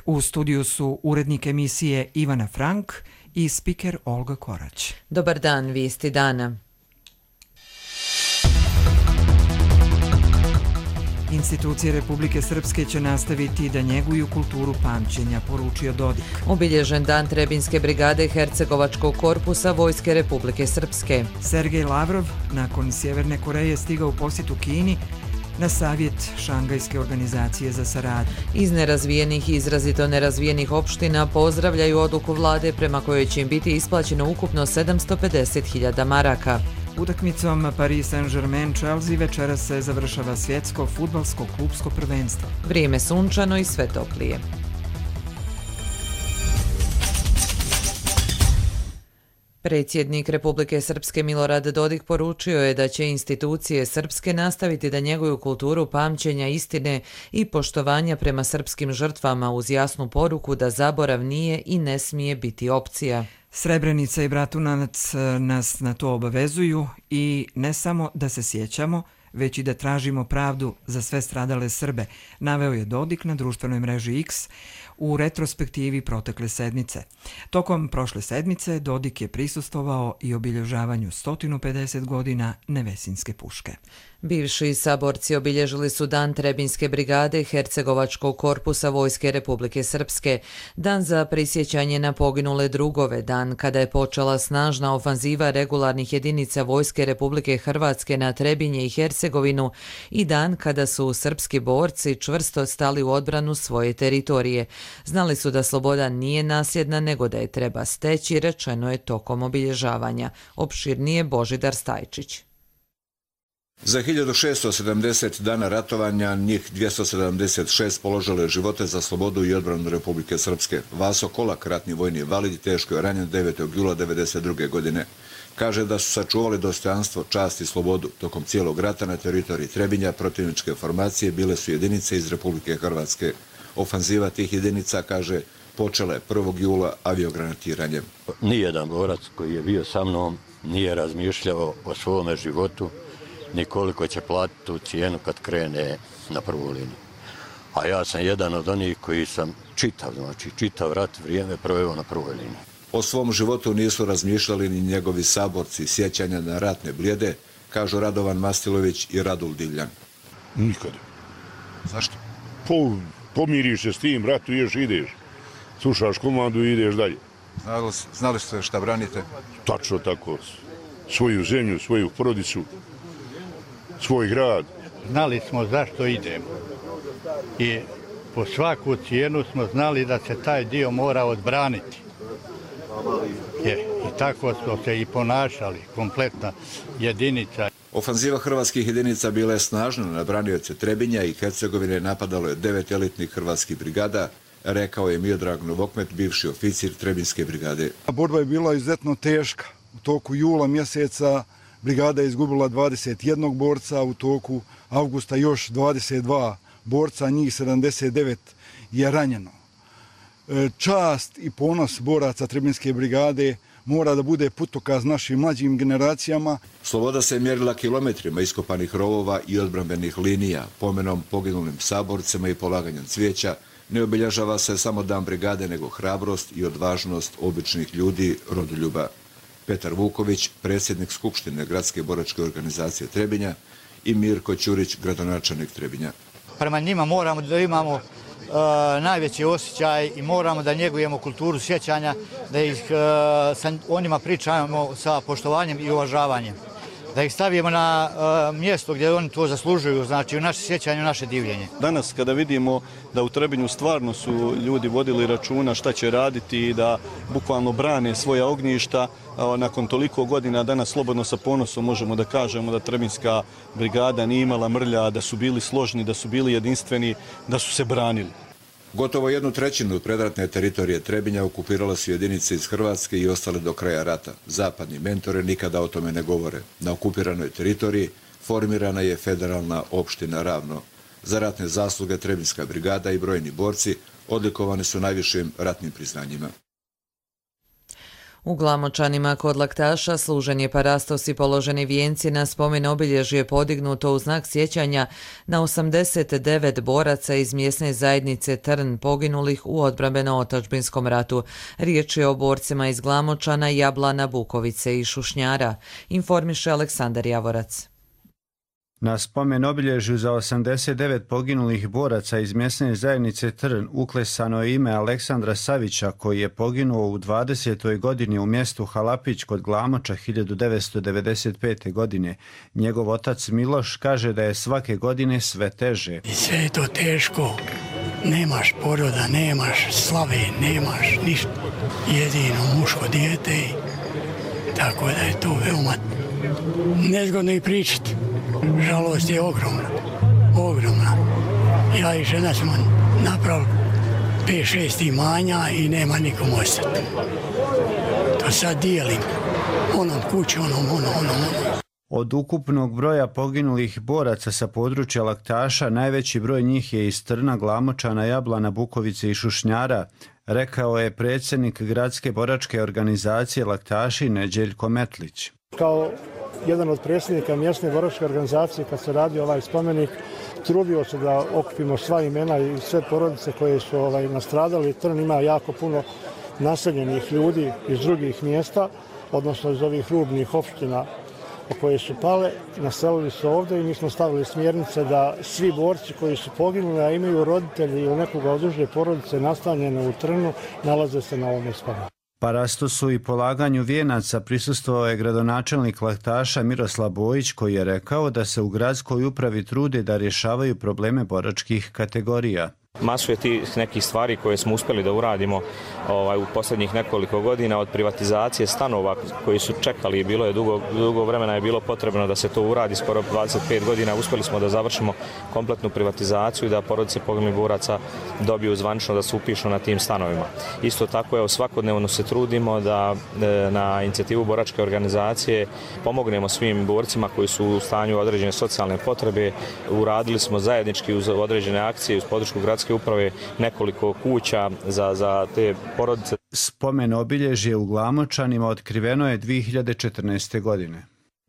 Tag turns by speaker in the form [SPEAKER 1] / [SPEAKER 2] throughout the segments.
[SPEAKER 1] U studiju su urednik emisije Ivana Frank i spiker Olga Korać.
[SPEAKER 2] Dobar dan, vijesti dana.
[SPEAKER 1] Institucije Republike Srpske će nastaviti da njeguju kulturu pamćenja, poručio Dodik.
[SPEAKER 2] Obilježen dan Trebinjske brigade Hercegovačkog korpusa Vojske Republike Srpske.
[SPEAKER 1] Sergej Lavrov nakon Sjeverne Koreje stigao u posjetu Kini na savjet Šangajske organizacije za saradnju.
[SPEAKER 2] Iz nerazvijenih i izrazito nerazvijenih opština pozdravljaju odluku vlade prema kojoj će im biti isplaćeno ukupno 750.000 maraka.
[SPEAKER 1] Utakmicom Paris Saint-Germain-Chelsea večera se završava svjetsko fudbalsko klupsko prvenstvo.
[SPEAKER 2] Vrijeme sunčano i sve toplije. Predsjednik Republike Srpske Milorad Dodik poručio je da će institucije srpske nastaviti da njeguju kulturu pamćenja, istine i poštovanja prema srpskim žrtvama uz jasnu poruku da zaborav nije i ne smije biti opcija.
[SPEAKER 1] Srebrenica i Bratunac nas na to obavezuju i ne samo da se sjećamo, već i da tražimo pravdu za sve stradale Srbe, naveo je Dodik na društvenoj mreži X u retrospektivi protekle sedmice. Tokom prošle sedmice Dodik je prisustvovao i obilježavanju 150 godina Nevesinjske puške.
[SPEAKER 2] Bivši saborci obilježili su dan Trebinjske brigade Hercegovačkog korpusa Vojske Republike Srpske, dan za prisjećanje na poginule drugove, dan kada je počela snažna ofanziva regularnih jedinica Vojske Republike Hrvatske na Trebinje i Hercegovinu i dan kada su srpski borci čvrsto stali u odbranu svoje teritorije. Znali su da sloboda nije nasljedna, nego da je treba steći, rečeno je tokom obilježavanja. Opširnije Božidar Stajčić.
[SPEAKER 3] Za 1670 dana ratovanja njih 276 položilo je živote za slobodu i odbranu Republike Srpske. Vaso Kolak, ratni vojni invalid, teško je ranjen 9. jula 1992. godine. Kaže da su sačuvali dostojanstvo, čast i slobodu. Tokom cijelog rata na teritoriji Trebinja protivničke formacije bile su jedinice iz Republike Hrvatske. Ofanziva tih jedinica, kaže, počela je 1. jula aviogranatiranjem.
[SPEAKER 4] Nijedan borac koji je bio sa mnom nije razmišljao o svome životu, ni koliko će platiti tu cijenu kad krene na prvu liniju. A ja sam jedan od onih koji sam čitav rat vrijeme proveo na prvoj liniji.
[SPEAKER 3] O svom životu nisu razmišljali ni njegovi saborci. Sjećanja na ratne blijede, kažu Radovan Mastilović i Radul Divljan.
[SPEAKER 5] Nikada.
[SPEAKER 3] Zašto?
[SPEAKER 5] Pomiriš se s tim, ratuješ, ideš. Slušaš komandu i ideš dalje.
[SPEAKER 3] Znali ste šta branite?
[SPEAKER 5] Tačno tako. Svoju zemlju, svoju porodicu, svoj grad.
[SPEAKER 6] Znali smo zašto idemo i po svaku cijenu smo znali da se taj dio mora odbraniti. I tako smo se i ponašali, kompletna jedinica.
[SPEAKER 3] Ofanziva hrvatskih jedinica bila je snažna na branioce Trebinja i Hercegovine, napadalo je 9 elitnih hrvatskih brigada, rekao je Miodrag Novokmet, bivši oficir Trebinjske brigade.
[SPEAKER 7] Borba je bila izuzetno teška. U toku jula mjeseca brigada je izgubila 21 borca, u toku avgusta još 22 borca, njih 79 je ranjeno. Čast i ponos boraca Trebinjske brigade mora da bude putokaz našim mlađim generacijama.
[SPEAKER 3] Sloboda se mjerila kilometrima iskopanih rovova i odbrambenih linija, pomenom poginulim saborcima i polaganjem cvijeća. Ne obilježava se samo dan brigade, nego hrabrost i odvažnost običnih ljudi, rodoljuba. Petar Vuković, predsjednik Skupštine Gradske boračke organizacije Trebinja, i Mirko Ćurić, gradonačelnik Trebinja.
[SPEAKER 6] Prema njima moramo da imamo najveći osjećaj i moramo da njegujemo kulturu sjećanja, da ih sa onima pričamo sa poštovanjem i uvažavanjem. Da ih stavimo na mjesto gdje oni to zaslužuju, znači u naše sjećanje, u naše divljenje.
[SPEAKER 8] Danas kada vidimo da u Trebinju stvarno su ljudi vodili računa šta će raditi i da bukvalno brane svoja ognjišta, nakon toliko godina danas slobodno sa ponosom možemo da kažemo da Trebinjska brigada nije imala mrlja, da su bili složni, da su bili jedinstveni, da su se branili.
[SPEAKER 3] Gotovo 1/3 predratne teritorije Trebinja okupirale su jedinice iz Hrvatske i ostale do kraja rata. Zapadni mentore nikada o tome ne govore. Na okupiranoj teritoriji formirana je federalna opština Ravno. Za ratne zasluge Trebinjska brigada i brojni borci odlikovani su najvišim ratnim priznanjima.
[SPEAKER 2] U Glamočanima kod Laktaša služen je parastos i položeni vijenci na spomen obilježje podignuto u znak sjećanja na 89 boraca iz mjesne zajednice Trn poginulih u odbrambeno-otadžbinskom ratu. Riječ je o borcima iz Glamočana, Jablana, Bukovice i Šušnjara, informiše Aleksandar Javorac.
[SPEAKER 9] Na spomen obilježju za 89 poginulih boraca iz mjesne zajednice Trn uklesano je ime Aleksandra Savića, koji je poginuo u 20. godini u mjestu Halapić kod Glamoča 1995. godine. Njegov otac Miloš kaže da je svake godine sve teže.
[SPEAKER 10] I sve je to teško, nemaš poroda, nemaš slave, nemaš ništa, jedino muško dijete, tako da je to veoma nezgodno i pričati. Žalost je ogromna. Ja i žena smo napravili 5-6 imanja i nema nikom ostati. To sad dijelim, onom kuću, onom.
[SPEAKER 9] Od ukupnog broja poginulih boraca sa područja Laktaša, najveći broj njih je iz Trna, Glamočana, Jablana, Bukovice i Šušnjara, rekao je predsjednik gradske boračke organizacije Laktaši Neđeljko Metlić.
[SPEAKER 11] Kao jedan od predsjednika mjesne boračke organizacije, kad se radi ovaj spomenik, trudio se da okupimo sva imena i sve porodice koje su nastradali. Trn ima jako puno naseljenih ljudi iz drugih mjesta, odnosno iz ovih rubnih opština koje su pale, naselili su ovdje i mi smo stavili smjernice da svi borci koji su poginuli, a imaju roditelji ili nekoga od uže porodice nastanjene u Trnu, nalaze se na ovome spomeniku.
[SPEAKER 9] Parastosu i polaganju vijenaca prisustvovao je gradonačelnik Laktaša Miroslav Bojić, koji je rekao da se u gradskoj upravi trude da rješavaju probleme boračkih kategorija.
[SPEAKER 12] Masu je tih nekih stvari koje smo uspjeli da uradimo u posljednjih nekoliko godina, od privatizacije stanova koji su čekali i bilo je dugo vremena je bilo potrebno da se to uradi, skoro 25 godina uspjeli smo da završimo kompletnu privatizaciju i da porodice poginulih boraca dobiju zvanično da se upišu na tim stanovima. Isto tako svakodnevno se trudimo da na inicijativu boračke organizacije pomognemo svim borcima koji su u stanju određene socijalne potrebe. Uradili smo zajednički uz određene akcije uz podršku gradske uprave nekoliko kuća za te porodice.
[SPEAKER 9] Spomen obilježje u Glamočanima otkriveno je 2014. godine.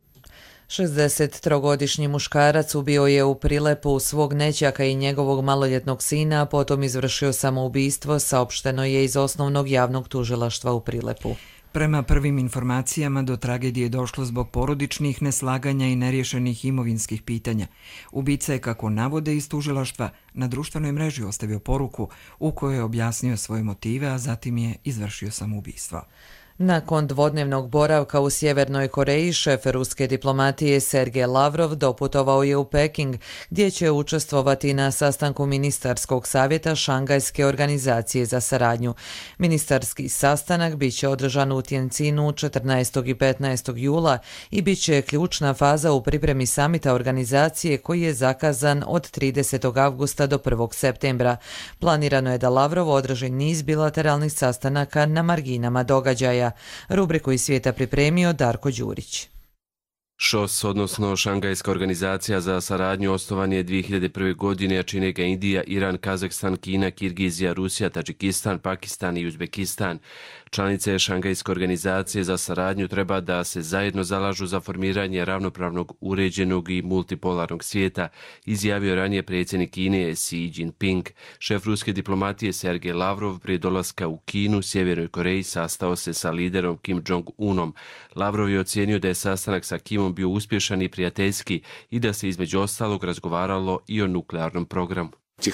[SPEAKER 2] 63-godišnji muškarac ubio je u Prilepu svog nećaka i njegovog maloljetnog sina, a potom izvršio samoubistvo, saopšteno je iz Osnovnog javnog tužilaštva u Prilepu.
[SPEAKER 1] Prema prvim informacijama do tragedije je došlo zbog porodičnih neslaganja i neriješenih imovinskih pitanja. Ubica je, kako navode iz tužilaštva, na društvenoj mreži ostavio poruku u kojoj je objasnio svoje motive, a zatim je izvršio samoubistvo.
[SPEAKER 2] Nakon dvodnevnog boravka u Sjevernoj Koreji, šef ruske diplomatije Sergej Lavrov doputovao je u Peking, gdje će učestvovati na sastanku ministarskog savjeta Šangajske organizacije za saradnju. Ministarski sastanak bit će održan u Tjencinu 14. i 15. jula i bit će ključna faza u pripremi samita organizacije koji je zakazan od 30. avgusta do 1. septembra. Planirano je da Lavrov održi niz bilateralnih sastanaka na marginama događaja. Rubriku iz svijeta pripremio Darko Đurić.
[SPEAKER 13] ŠOS, odnosno Šangajska organizacija za saradnju, osnovan je 2001. godine, a čine ga Indija, Iran, Kazahstan, Kina, Kirgizija, Rusija, Tadžikistan, Pakistan i Uzbekistan. Članice Šangajske organizacije za saradnju treba da se zajedno zalažu za formiranje ravnopravnog, uređenog i multipolarnog svijeta, izjavio ranije predsjednik Kine Xi Jinping. Šef ruske diplomatije Sergej Lavrov prije dolaska u Kinu, Sjevernoj Koreji, sastao se sa liderom Kim Jong-unom. Lavrov je ocijenio da je sastanak sa Kimom bio uspješan i prijateljski i da se između ostalog razgovaralo i o nuklearnom programu.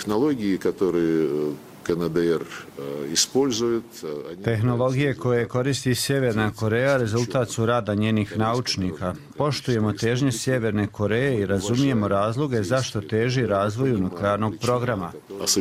[SPEAKER 9] Tehnologije koje koristi Sjeverna Koreja rezultat su rada njenih naučnika. Poštujemo težnje Sjeverne Koreje i razumijemo razloge zašto teži razvoju nuklearnog programa.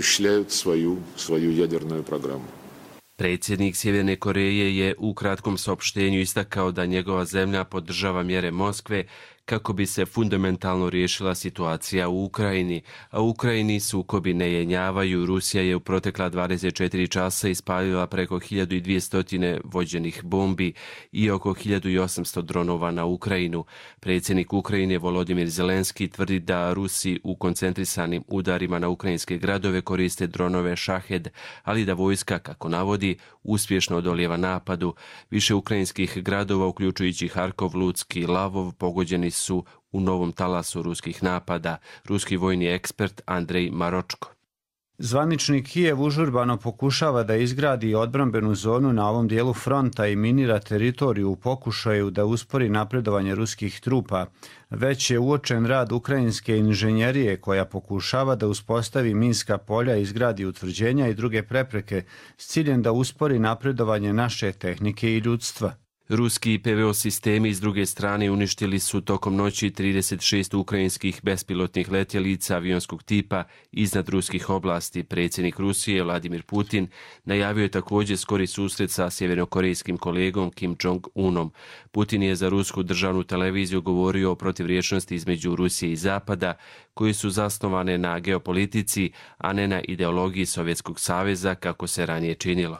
[SPEAKER 13] Predsjednik Sjeverne Koreje je u kratkom saopštenju istakao da njegova zemlja podržava mjere Moskve kako bi se fundamentalno riješila situacija u Ukrajini, a u Ukrajini sukobi ne jenjavaju. Rusija je u protekla 24 časa ispalila preko 1200 vođenih bombi i oko 1800 dronova na Ukrajinu. Predsjednik Ukrajine Volodimir Zelenski tvrdi da Rusi u koncentrisanim udarima na ukrajinske gradove koriste dronove Shahed, ali da vojska, kako navodi, uspješno odolijeva napadu. Više ukrajinskih gradova, uključujući Harkov, Lutsk i Lavov, pogođeni su u novom talasu ruskih napada. Ruski vojni ekspert Andrej Maročko.
[SPEAKER 9] Zvanični Kijev užurbano pokušava da izgradi odbrambenu zonu na ovom dijelu fronta i minira teritoriju u pokušaju da uspori napredovanje ruskih trupa. Već je uočen rad ukrajinske inženjerije koja pokušava da uspostavi minska polja, izgradi utvrđenja i druge prepreke s ciljem da uspori napredovanje naše tehnike i ljudstva.
[SPEAKER 13] Ruski PVO sistemi s druge strane uništili su tokom noći 36 ukrajinskih bespilotnih letjelica avionskog tipa iznad ruskih oblasti. Predsjednik Rusije Vladimir Putin najavio je također skori susret sa sjevernokorejskim kolegom Kim Jong-unom. Putin je za rusku državnu televiziju govorio o protivrječnosti između Rusije i Zapada, koje su zasnovane na geopolitici, a ne na ideologiji Sovjetskog saveza kako se ranije činilo.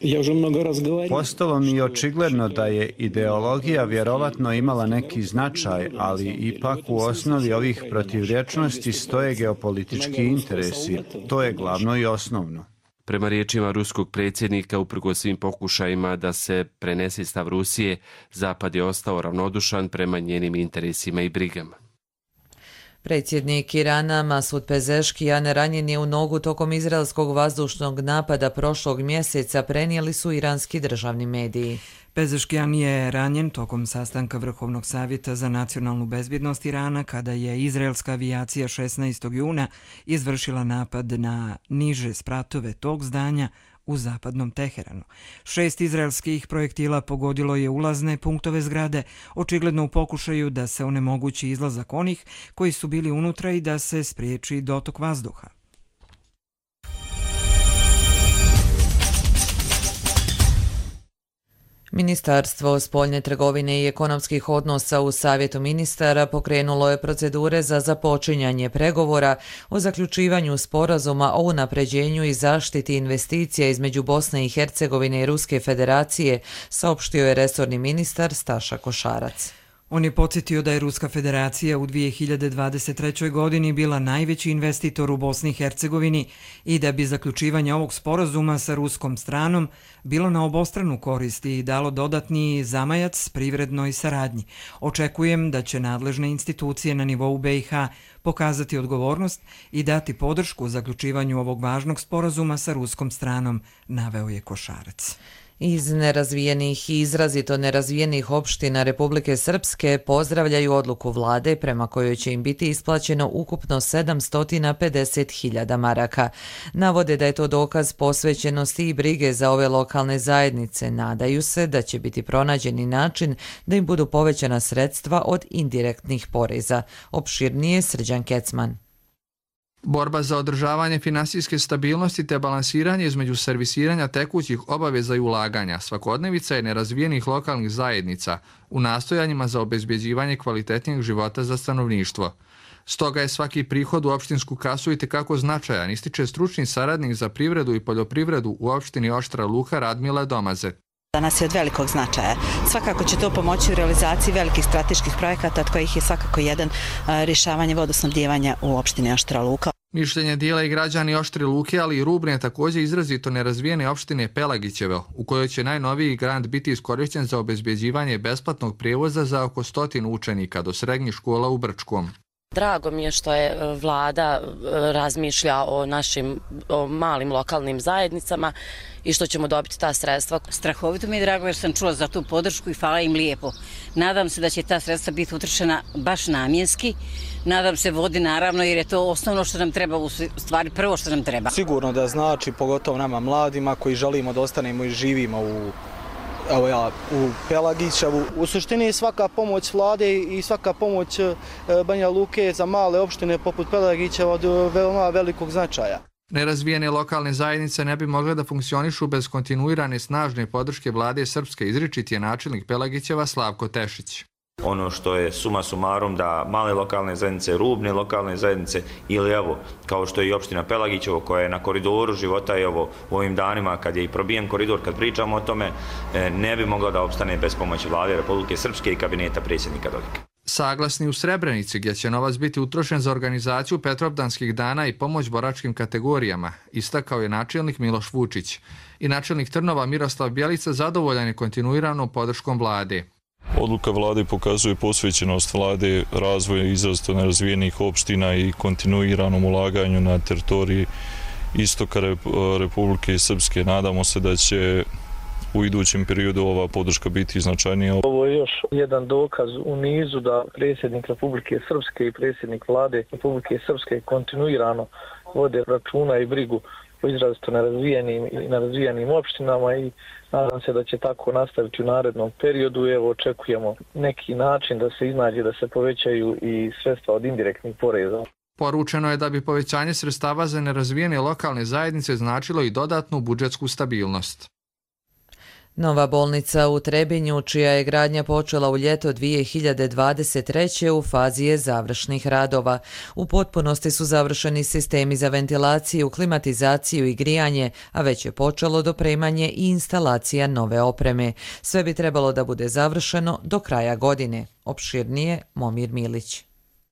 [SPEAKER 9] Postalo mi je očigledno da je ideologija vjerovatno imala neki značaj, ali ipak u osnovi ovih protivrječnosti stoje geopolitički interesi. To je glavno i osnovno.
[SPEAKER 13] Prema riječima ruskog predsjednika, uprkos svim pokušajima da se prenese stav Rusije, Zapad je ostao ravnodušan prema njenim interesima i brigama.
[SPEAKER 2] Predsjednik Irana Masud Pezeškijan ranjen je u nogu tokom izraelskog vazdušnog napada prošlog mjeseca, prenijeli su iranski državni mediji.
[SPEAKER 1] Pezeškijan je ranjen tokom sastanka Vrhovnog savjeta za nacionalnu bezbjednost Irana kada je izraelska avijacija 16. juna izvršila napad na niže spratove tog zdanja u zapadnom Teheranu. 6 izraelskih projektila pogodilo je ulazne punktove zgrade, očigledno u pokušaju da se onemogući izlazak onih koji su bili unutra i da se spriječi dotok vazduha.
[SPEAKER 2] Ministarstvo spoljne trgovine i ekonomskih odnosa u Savjetu ministara pokrenulo je procedure za započinjanje pregovora o zaključivanju sporazuma o unapređenju i zaštiti investicija između Bosne i Hercegovine i Ruske federacije, saopštio je resorni ministar Staša Košarac.
[SPEAKER 1] On je podsjetio da je Ruska federacija u 2023. godini bila najveći investitor u Bosni i Hercegovini i da bi zaključivanje ovog sporazuma sa ruskom stranom bilo na obostranu korist i dalo dodatni zamajac privrednoj saradnji. Očekujem da će nadležne institucije na nivou BiH pokazati odgovornost i dati podršku zaključivanju ovog važnog sporazuma sa ruskom stranom, naveo je Košarac.
[SPEAKER 2] Iz nerazvijenih i izrazito nerazvijenih opština Republike Srpske pozdravljaju odluku vlade prema kojoj će im biti isplaćeno ukupno 750.000 maraka. Navode da je to dokaz posvećenosti i brige za ove lokalne zajednice. Nadaju se da će biti pronađeni način da im budu povećana sredstva od indirektnih poreza. Opširnije Srđan Kecman.
[SPEAKER 14] Borba za održavanje finansijske stabilnosti te balansiranje između servisiranja tekućih obaveza i ulaganja svakodnevica je nerazvijenih lokalnih zajednica u nastojanjima za obezbjeđivanje kvalitetnijeg života za stanovništvo. Stoga je svaki prihod u opštinsku kasu itekako značajan, ističe stručni saradnik za privredu i poljoprivredu u opštini Oštra Luka Radmila Domaze.
[SPEAKER 15] Danas je od velikog značaja. Svakako će to pomoći u realizaciji velikih strateških projekata, od kojih je svakako jedan rješavanje vodosnabdijevanja u opštini Oštra Luka.
[SPEAKER 14] Mišljenje dijela i građani Oštre Luke, ali i Rubne, također izrazito nerazvijene opštine Pelagićevo, u kojoj će najnoviji grant biti iskorišten za obezbjeđivanje besplatnog prijevoza za oko 100 učenika do srednjih škola u Brčkom.
[SPEAKER 16] Drago mi je što je vlada razmišlja o našim malim lokalnim zajednicama i što ćemo dobiti ta sredstva.
[SPEAKER 17] Strahovito mi je drago jer sam čula za tu podršku i hvala im lijepo. Nadam se da će ta sredstva biti utrošena baš namjenski. Nadam se vodi naravno jer je to osnovno što nam treba, u stvari prvo što nam treba.
[SPEAKER 18] Sigurno da znači, pogotovo nama mladima koji želimo da ostanemo i živimo u Pelagićevu. U suštini je svaka pomoć vlade i svaka pomoć Banja Luke za male opštine poput Pelagićeva od veoma velikog značaja.
[SPEAKER 14] Nerazvijene lokalne zajednice ne bi mogle da funkcionišu bez kontinuirane snažne podrške vlade Srpske, izričit je načelnik Pelagićeva Slavko Tešić.
[SPEAKER 19] ono što je suma sumarum da male lokalne zajednice, rubne lokalne zajednice ili evo, kao što je i opština Pelagićevo koja je na koridoru života i u ovim danima kad je i probijen koridor, kad pričamo o tome, ne bi mogla da opstane bez pomoći Vlade Republike Srpske i kabineta predsjednika Dodika.
[SPEAKER 14] Saglasni u Srebrenici, gdje će novac biti utrošen za organizaciju Petrovdanskih dana i pomoć boračkim kategorijama, istakao je načelnik Miloš Vučić. I načelnik Trnova Miroslav Bjelica zadovoljan je kontinuiranom podrškom Vlade.
[SPEAKER 20] Odluka Vlade pokazuje posvećenost Vlade razvoja izrazito nerazvijenih opština i kontinuiranom ulaganju na teritoriji istoka Republike Srpske. Nadamo se da će u idućem periodu ova podrška biti značajnija.
[SPEAKER 21] Ovo je još jedan dokaz u nizu da predsjednik Republike Srpske i predsjednik Vlade Republike Srpske kontinuirano vode računa i brigu o izrazito nerazvijenim opštinama i nadam se da će tako nastaviti u narednom periodu. Evo, očekujemo neki način da se iznađe, da se povećaju i sredstva od indirektnih poreza.
[SPEAKER 14] Poručeno je da bi povećanje sredstava za nerazvijene lokalne zajednice značilo i dodatnu budžetsku stabilnost.
[SPEAKER 2] Nova bolnica u Trebinju, čija je gradnja počela u ljeto 2023. u fazi je završnih radova. U potpunosti su završeni sistemi za ventilaciju, klimatizaciju i grijanje, a već je počelo dopremanje i instalacija nove opreme. Sve bi trebalo da bude završeno do kraja godine. Opširnije Momir Milić.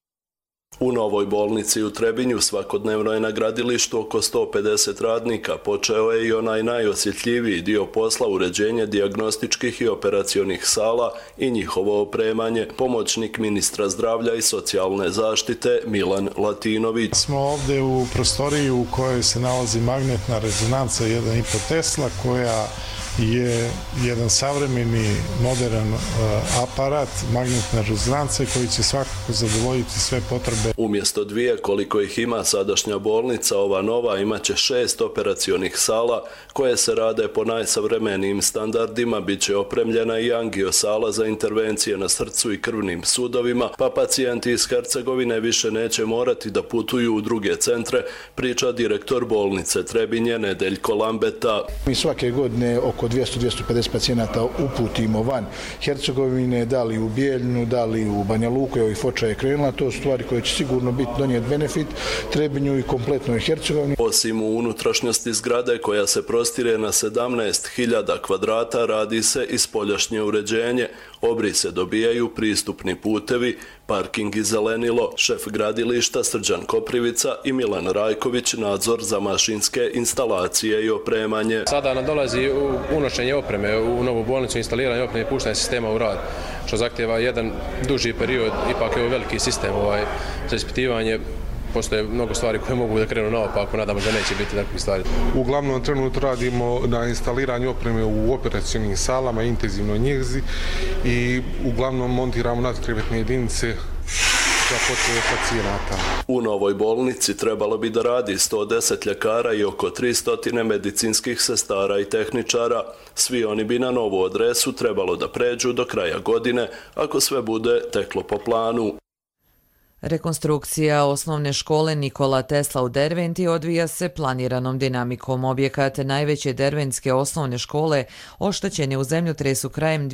[SPEAKER 22] U novoj bolnici u Trebinju svakodnevno je na gradilištu oko 150 radnika. Počeo je i onaj najosjetljiviji dio posla, uređenje dijagnostičkih i operacionih sala i njihovo opremanje. Pomoćnik ministra zdravlja i socijalne zaštite Milan Latinović.
[SPEAKER 23] Smo ovdje u prostoriji u kojoj se nalazi magnetna rezonanca 1,5 Tesla koja je jedan savremeni, modern aparat magnetne rezonance koji će svakako zadovoljiti sve potrebe.
[SPEAKER 22] Umjesto 2 koliko ih ima sadašnja bolnica, ova nova imaće 6 operacionih sala koje se rade po najsavremenijim standardima. Biće opremljena i angiosala za intervencije na srcu i krvnim sudovima, pa pacijenti iz Hercegovine više neće morati da putuju u druge centre, priča direktor bolnice Trebinje Nedeljko Lambeta.
[SPEAKER 24] Mi svake godine oko 200-250 pacijenata uputimo van Hercegovine, da li u Bijeljinu, da li u Banja Luku, evo i Foča je krenula, to su stvari koje će sigurno biti donijeti benefit Trebinju i kompletnoj Hercegovini.
[SPEAKER 22] Osim u unutrašnjosti zgrade koja se prostire na 17.000 kvadrata, radi se i spoljašnje uređenje. Obrise dobijaju pristupni putevi, parking i zelenilo. Šef gradilišta Srđan Koprivica i Milan Rajković nadzor za mašinske instalacije i opremanje.
[SPEAKER 25] Sada nam dolazi unošenje opreme u novu bolnicu, instaliranje opreme i puštanje sistema u rad, što zahtjeva jedan duži period, ipak je ovo veliki sistem za ispitivanje. Postoje mnogo stvari koje mogu da krenu naopako, nadamo se da neće biti takvih stvari.
[SPEAKER 26] Uglavnom trenutno radimo na instaliranju opreme u operacionim salama, intenzivnoj njezi i uglavnom montiramo nadkrevetne jedinice za potrebe pacijenata.
[SPEAKER 22] U novoj bolnici trebalo bi da radi 110 ljekara i oko 300 medicinskih sestara i tehničara. Svi oni bi na novu adresu trebalo da pređu do kraja godine, ako sve bude teklo po planu.
[SPEAKER 2] Rekonstrukcija osnovne škole Nikola Tesla u Derventi odvija se planiranom dinamikom. Objekat najveće derventske osnovne škole oštećen je u zemljotresu krajem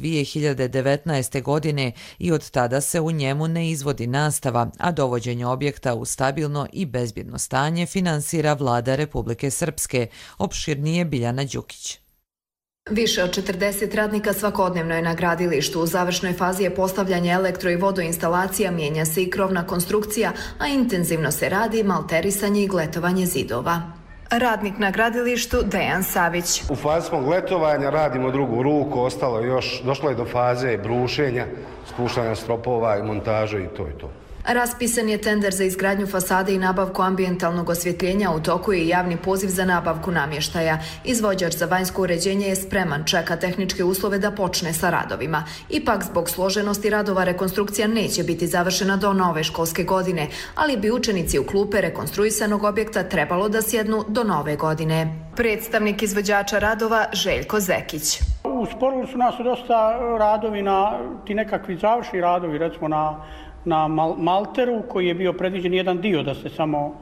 [SPEAKER 2] 2019. godine i od tada se u njemu ne izvodi nastava, a dovođenje objekta u stabilno i bezbjedno stanje finansira Vlada Republike Srpske. Opširnije Biljana Đukić.
[SPEAKER 27] Više od 40 radnika svakodnevno je na gradilištu. U završnoj fazi je postavljanje elektro- i vodoinstalacija, mijenja se i krovna konstrukcija, a intenzivno se radi malterisanje i gletovanje zidova. Radnik na gradilištu Dejan Savić.
[SPEAKER 28] U fazi smo gletovanja, radimo drugu ruku, ostalo još, došlo je do faze brušenja, spuštanja stropova i montaže i to je to.
[SPEAKER 27] Raspisan je tender za izgradnju fasade i nabavku ambijentalnog osvjetljenja, u toku je javni poziv za nabavku namještaja. Izvođač za vanjsko uređenje je spreman, čeka tehničke uslove da počne sa radovima. Ipak, zbog složenosti radova, rekonstrukcija neće biti završena do nove školske godine, ali bi učenici u klupe rekonstruisanog objekta trebalo da sjednu do nove godine. Predstavnik izvođača radova Željko Zekić.
[SPEAKER 29] Usporili su nas dosta radovi, ti nekakvi završni radovi, recimo na malteru koji je bio predviđen jedan dio da se samo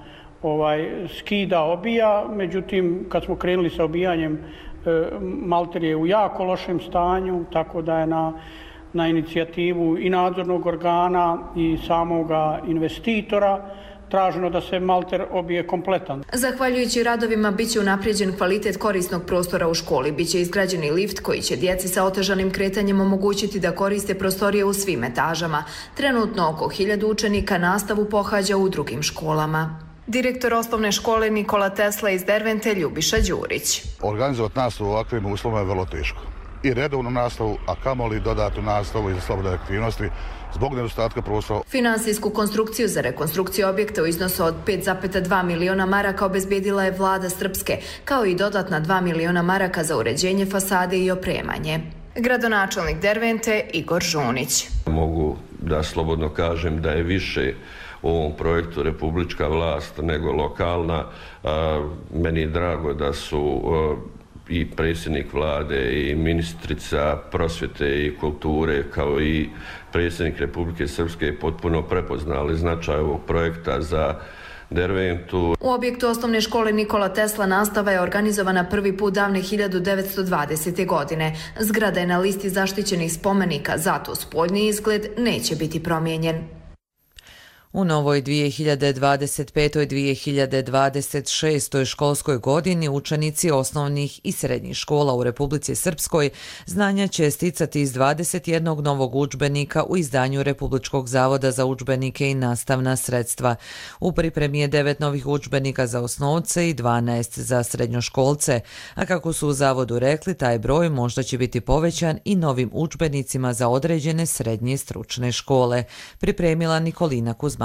[SPEAKER 29] skida, obija. Međutim, kad smo krenuli sa obijanjem, malter je u jako lošem stanju, tako da je na inicijativu i nadzornog organa i samoga investitora traženo da se malter obije kompletan.
[SPEAKER 27] Zahvaljujući radovima biće unaprijeđen kvalitet korisnog prostora u školi, biće izgrađen i lift koji će djeci sa otežanim kretanjem omogućiti da koriste prostorije u svim etažama. Trenutno oko 1000 učenika nastavu pohađa u drugim školama. Direktor osnovne škole Nikola Tesla iz Dervente Ljubiša Đurić.
[SPEAKER 3] Organizovati nastavu u ovakvim uslovima je vrlo teško. I redovnu nastavu, a kamoli dodatnu nastavu i za slobodne aktivnosti zbog nedostatka prostora.
[SPEAKER 27] Finansijsku konstrukciju za rekonstrukciju objekta u iznosu od 5,2 miliona maraka obezbedila je vlada Srpske, kao i dodatna 2 miliona maraka za uređenje fasade i opremanje. Gradonačelnik Dervente Igor Žunić.
[SPEAKER 4] Mogu da slobodno kažem da je više u ovom projektu republička vlast nego lokalna. Meni je drago da su i predsjednik vlade i ministrica prosvjete i kulture kao i predsjednik Republike Srpske potpuno prepoznali značaj ovog projekta za Derventu.
[SPEAKER 27] U objektu osnovne škole Nikola Tesla nastava je organizovana prvi put davne 1920. godine. Zgrada je na listi zaštićenih spomenika, zato spoljni izgled neće biti promijenjen.
[SPEAKER 2] U novoj 2025-2026. školskoj godini učenici osnovnih i srednjih škola u Republici Srpskoj znanja će sticati iz 21 novog udžbenika u izdanju Republičkog zavoda za udžbenike i nastavna sredstva. U pripremi je 9 novih udžbenika za osnovce i 12 za srednjoškolce, a kako su u zavodu rekli, taj broj možda će biti povećan i novim udžbenicima za određene srednje stručne škole, pripremila Nikolina Kuzmanović.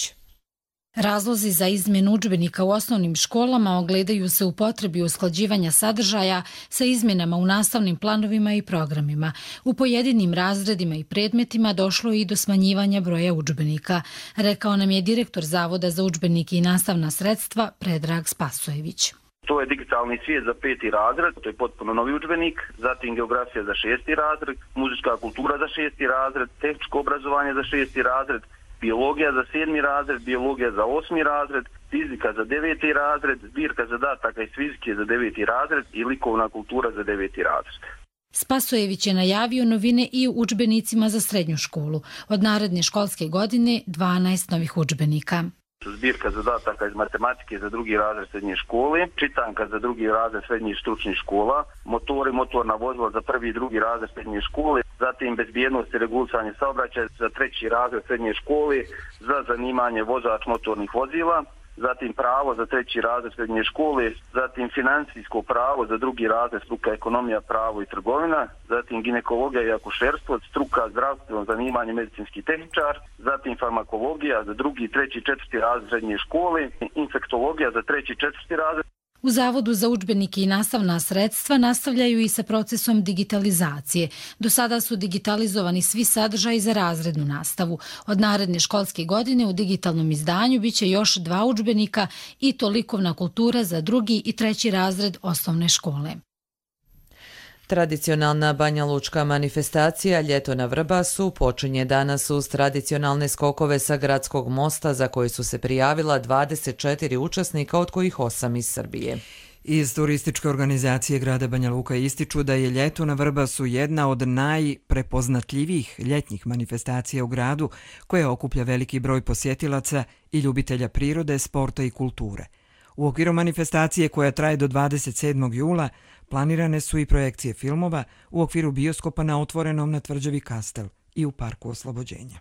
[SPEAKER 5] Razlozi za izmjenu udžbenika u osnovnim školama ogledaju se u potrebi usklađivanja sadržaja sa izmjenama u nastavnim planovima i programima. U pojedinim razredima i predmetima došlo je i do smanjivanja broja udžbenika, rekao nam je direktor Zavoda za udžbenike i nastavna sredstva Predrag Spasojević.
[SPEAKER 6] To je digitalni svijet za 5. razred, to je potpuno novi udžbenik, zatim geografija za 6. razred, muzička kultura za 6. razred, tehničko obrazovanje za 6. razred, biologija za 7. razred, biologija za 8. razred, fizika za 9. razred, zbirka zadataka iz fizike za 9. razred i likovna kultura za 9. razred.
[SPEAKER 5] Spasojević je najavio novine i u udžbenicima za srednju školu. Od naredne školske godine 12 novih udžbenika.
[SPEAKER 6] Zbirka zadataka iz matematike za 2. razred srednje škole, čitanka za 2. razred srednjih stručnih škola, motori, motorna vozila za 1. i 2. razred srednje škole, zatim bezbjednost i regulisanje saobraćaja za 3. razred srednje škole, za zanimanje vozač motornih vozila, zatim pravo za 3. razred srednje škole, zatim financijsko pravo za 2. razred struka ekonomija, pravo i trgovina, zatim ginekologija i akušerstvo, struka zdravstveno zanimanje medicinski tehničar, zatim farmakologija za 2., 3. i 4. razred srednje škole, infektologija za 3. i 4. razred.
[SPEAKER 5] U Zavodu za udžbenike i nastavna sredstva nastavljaju i sa procesom digitalizacije. Do sada su digitalizovani svi sadržaji za razrednu nastavu. Od naredne školske godine u digitalnom izdanju biće još 2 udžbenika i to likovna kultura za 2. i 3. razred osnovne škole.
[SPEAKER 2] Tradicionalna banjalučka manifestacija Ljeto na Vrbasu počinje danas uz tradicionalne skokove sa gradskog mosta za koje su se prijavila 24 učesnika, od kojih 8 iz Srbije.
[SPEAKER 1] Iz turističke organizacije grada Banja Luka ističu da je Ljeto na Vrbasu jedna od najprepoznatljivijih ljetnjih manifestacija u gradu, koja okuplja veliki broj posjetilaca i ljubitelja prirode, sporta i kulture. U okviru manifestacije koja traje do 27. jula planirane su i projekcije filmova u okviru bioskopa na otvorenom na tvrđavi Kastel i u Parku Oslobođenja.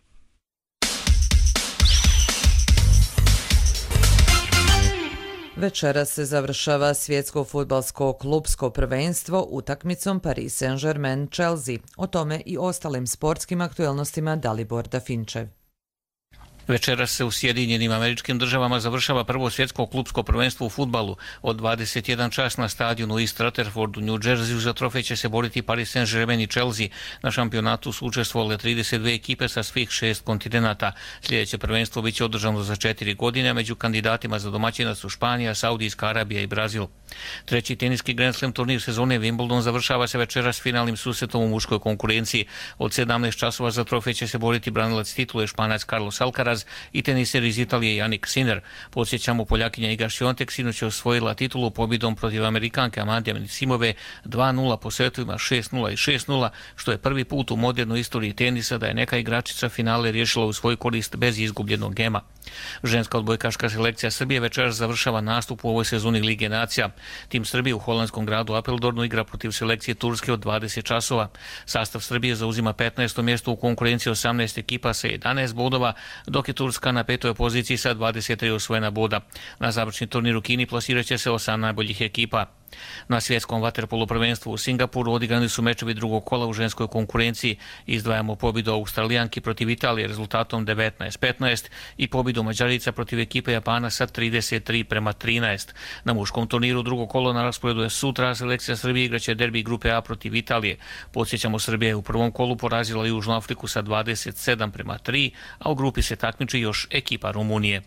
[SPEAKER 2] Večeras se završava svjetsko fudbalsko klubsko prvenstvo utakmicom Paris Saint-Germain-Chelsea. O tome i ostalim sportskim aktuelnostima Dalibor Dafinčev.
[SPEAKER 7] Večeras se u Sjedinjenim Američkim Državama završava prvo svjetsko klubsko prvenstvo u fudbalu. Od 21 čas na stadionu East Rutherford u New Jerseyu za trofej će se boriti Paris Saint-Germain i Chelsea. Na šampionatu su učestvovale 32 ekipe sa svih 6 kontinenata. Sljedeće prvenstvo biće održano za 4 godine, među kandidatima za domaćina su Španija, Saudijska Arabija i Brazil. Treći teniski Grand Slam turnir sezone Wimbledon završava se večeras finalnim susretom u muškoj konkurenciji. Od 17 časova za trofej će se boriti branilac titule Španac Carlos Alcaraz i teniser iz Italije Jannik Sinner. Podsjećamo, Poljakinja Iga Świątek sinoć je osvojila titulu pobjedom protiv Amerikanke Amande Anisimove 2-0 po setovima 6-0 i 6-0, što je prvi put u modernoj istoriji tenisa da je neka igračica finale riješila u svoj korist bez izgubljenog gema. Ženska odbojkaška selekcija Srbije večeras završava nastup u ovoj sezoni Lige nacija. Tim Srbije u holandskom gradu Apeldoornu igra protiv selekcije Turske od 20 časova. Sastav Srbije zauzima 15. mjesto u konkurenciji 18 ekipa sa 11 bodova, dok je Turska na 5. poziciji sa 23 osvojena boda. Na završni turnir u Kini plasirat će se 8 najboljih ekipa. Na svjetskom vaterpolo prvenstvu u Singapuru odigrani su mečevi drugog kola u ženskoj konkurenciji. Izdvajamo pobjedu Australijanki protiv Italije rezultatom 19-15 i pobjedu Mađarica protiv ekipe Japana sa 33-13. Na muškom turniru drugo kolo na rasporedu je sutra. Selekcija Srbije igraće derbi grupe A protiv Italije. Podsjećamo, Srbija je u prvom kolu porazila Južnu Afriku sa 27-3, a u grupi se takmiči još ekipa Rumunije.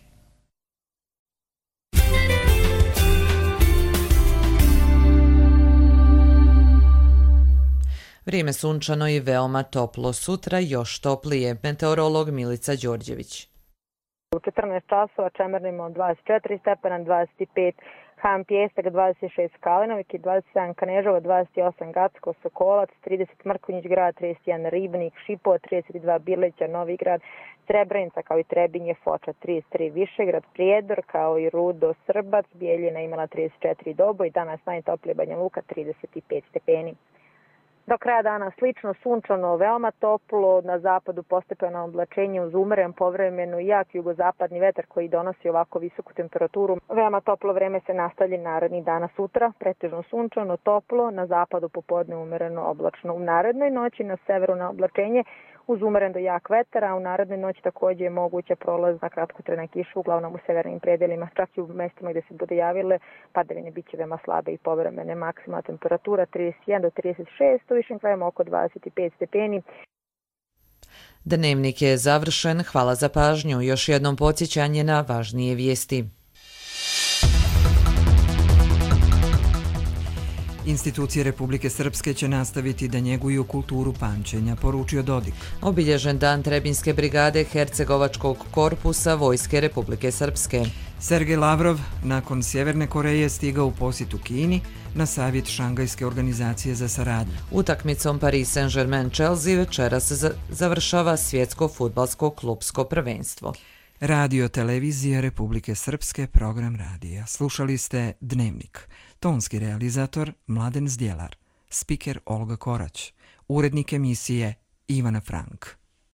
[SPEAKER 2] Vrijeme sunčano i veoma toplo. Sutra još toplije. Meteorolog Milica Đorđević.
[SPEAKER 8] U 14 časova Čemernim 24 stepena, 25 Han Pijesak, 26 Kalinovik, 27 Kanežova, 28 Gacko, Sokolac, 30 Mrkonjić grad, 31 Ribnik, Šipo, 32 Birleća, Novi grad, Srebrenica kao i Trebinje, Foča 33 Višegrad, Prijedor kao i Rudo, Srbac, Bijeljina imala 34 Doboj, danas najtoplije Banja Luka 35 stepeni. Do kraja dana slično, sunčano, veoma toplo, na zapadu postepeno oblačenje uz umeren, povremeno jak jugozapadni vetar koji donosi ovako visoku temperaturu. Veoma toplo vreme se nastavlja narednih dana sutra, pretežno sunčano, toplo, na zapadu popodne umereno oblačno. U narednoj noći na severu na oblačenje uz umeren do jak vetar, a u narednoj noći također je moguća prolazna kratkotrajna kiša, uglavnom u severnim predelima, čak i u mestima gdje se bude javile padavine bit će veoma slabe i povremene. Maksimalna temperatura 31 do 36, u višim krajima oko 25 stepeni.
[SPEAKER 2] Dnevnik je završen, hvala za pažnju. Još jednom podsjećanje na važnije vijesti.
[SPEAKER 1] Institucije Republike Srpske će nastaviti da njeguju kulturu pamćenja, poručio Dodik.
[SPEAKER 2] Obilježen dan Trebinske brigade Hercegovačkog korpusa Vojske Republike Srpske.
[SPEAKER 1] Sergej Lavrov nakon Sjeverne Koreje stigao u posjetu Kini na savjet Šangajske organizacije za saradnju.
[SPEAKER 2] Utakmicom Paris Saint-Germain-Chelsea večeras završava svjetsko fudbalsko klubsko prvenstvo.
[SPEAKER 1] Radio Televizija Republike Srpske, program radija. Slušali ste Dnevnik. Tonski realizator Mladen Zdjelar. Spiker Olga Korać. Urednik emisije Ivana Frank.